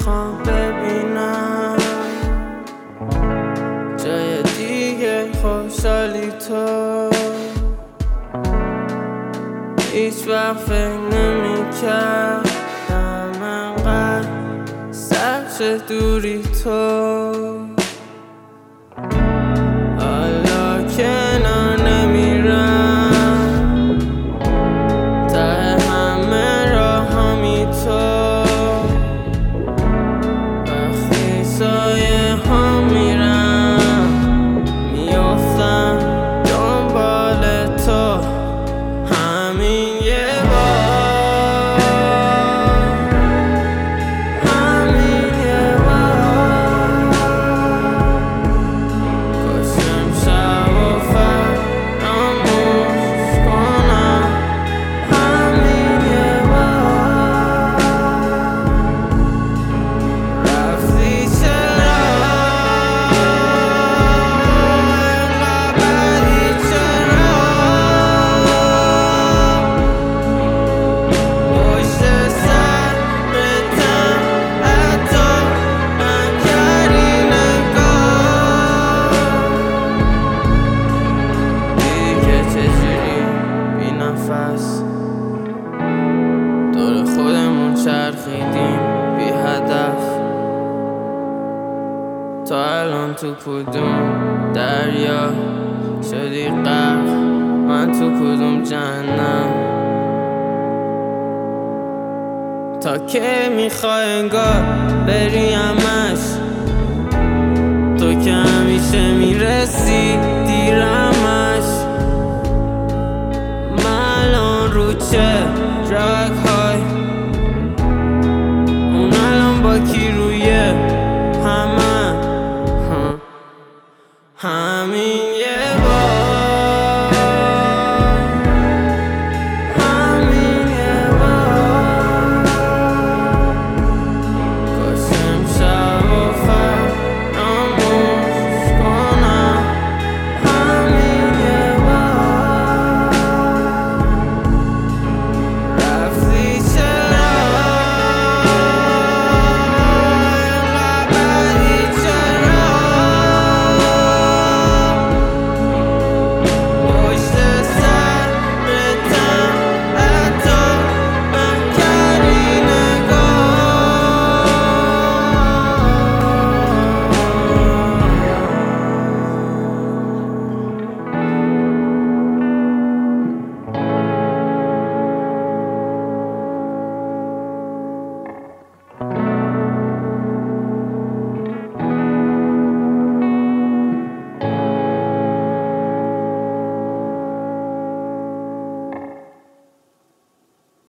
میخوام ببینم جای دیگه خوشحالی تو. هیچ وقت فکر نمی‌کردم انقدر سخت دوری تو. حالا کنار نمیرم ته همه راهامی تو. وقتی سایه ها میرم میافتم دنبال تو. همین یه بار، همین یه بار کاشم شب و فراموش کنم. همین یه بار رفتی چرا انقدر بدی چرا پشت سرتم حتی من کردی نگاه. دیگه چجوری بی نفس دور خودمون چرخیدیم بی هدف. تا الان تو کدوم دریا شدی غرق، من تو کدوم جهنم. تا که میخوای انگار بری همش، تو که همیشه میرسی دیرمش. من الان رو چه رگ های، اون الان با کی رو